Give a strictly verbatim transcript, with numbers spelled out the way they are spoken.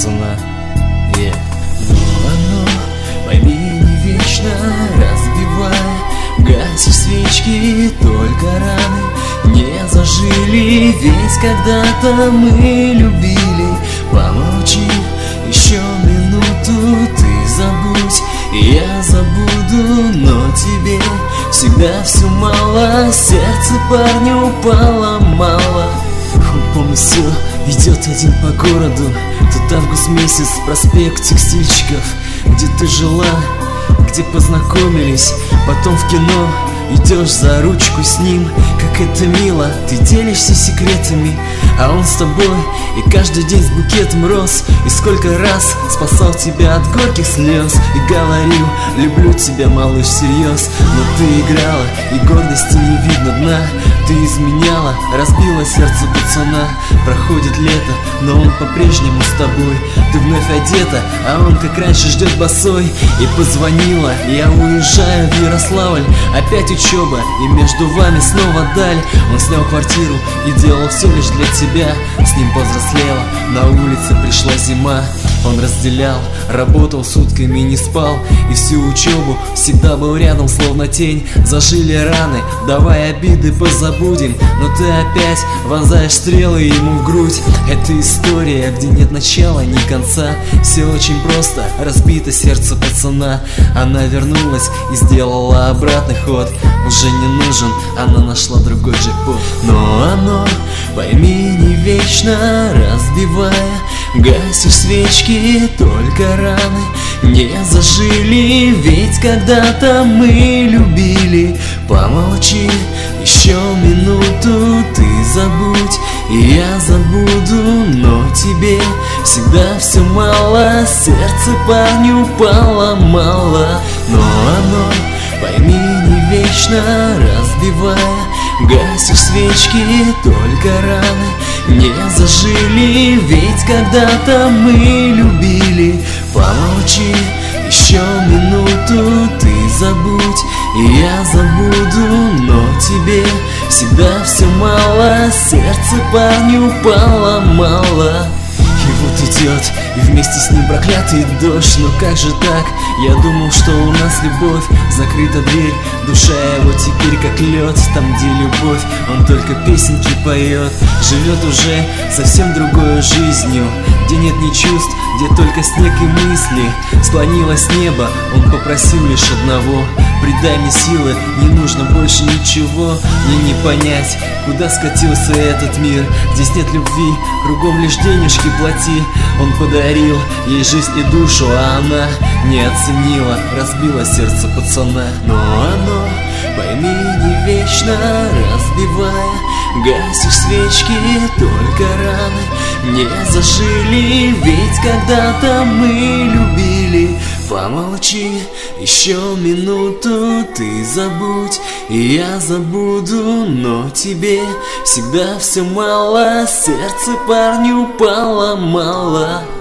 пацана. Yeah. Но оно, пойми, не вечно, разбивая, гасишь свечки, только раны не зажили. Ведь когда-то мы любили. Помолчи еще минуту, ты забудь, и я забуду. Но тебе всегда все мало, сердце парню упало мало. Помню, все идет один по городу. Тут август месяц, проспект текстильщиков, где ты жила, где познакомились, потом в кино. Идешь за ручку с ним, как это мило. Ты делишься секретами, а он с тобой. И каждый день с букетом роз. И сколько раз спасал тебя от горьких слез. И говорил, люблю тебя, малыш, всерьез. Но ты играла, и гордости не видно дна. Ты изменяла, разбила сердце пацана. Проходит лето, но он по-прежнему с тобой. Ты вновь одета, а он как раньше ждет босой. И позвонила, я уезжаю в Ярославль. Опять учеба, и между вами снова даль. Он снял квартиру и делал все лишь для тебя. С ним повзрослела, на улице пришла зима. Он разделял, работал сутками, не спал. И всю учебу всегда был рядом, словно тень. Зажили раны, давай обиды позабудем. Но ты опять вонзаешь стрелы ему в грудь. Это история, где нет начала, ни конца. Все очень просто, разбито сердце пацана. Она вернулась и сделала обратный ход. Уже не нужен, она нашла другой джекпот. Но оно, пойми, не вечно, разбивая, гасишь свечки, только раны не зажили. Ведь когда-то мы любили. Помолчи еще минуту, ты забудь, и я забуду. Но тебе всегда все мало, сердце парню упало мало. Но оно, пойми, не вечно, разбивая, гасишь свечки, только раны не зажили. Ведь когда-то мы любили. Помолчи еще минуту, ты забудь, и я забуду. Но тебе всегда все мало, сердце парню упало мало. И вот идет, и вместе с ним проклятый дождь. Но как же так? Я думал, что у нас любовь. Закрыта дверь, душа его теперь как лед. Там, где любовь, он только песенки поет. Живет уже совсем другой жизнью, где нет ни чувств, где только снег и мысли. Склонилось небо, он попросил лишь одного: придай мне силы, не нужно больше ничего. Мне не понять, куда скатился этот мир. Здесь нет любви, кругом лишь денежки плати. Он подарил ей жизнь и душу, а она не оценила, разбила сердце пацана. Но оно, пойми, не вечно, разбивая, гасишь свечки, только раны не зажили. Ведь когда-то мы любили. Помолчи еще минуту, ты забудь, и я забуду. Но тебе всегда все мало, сердце парню упало мало.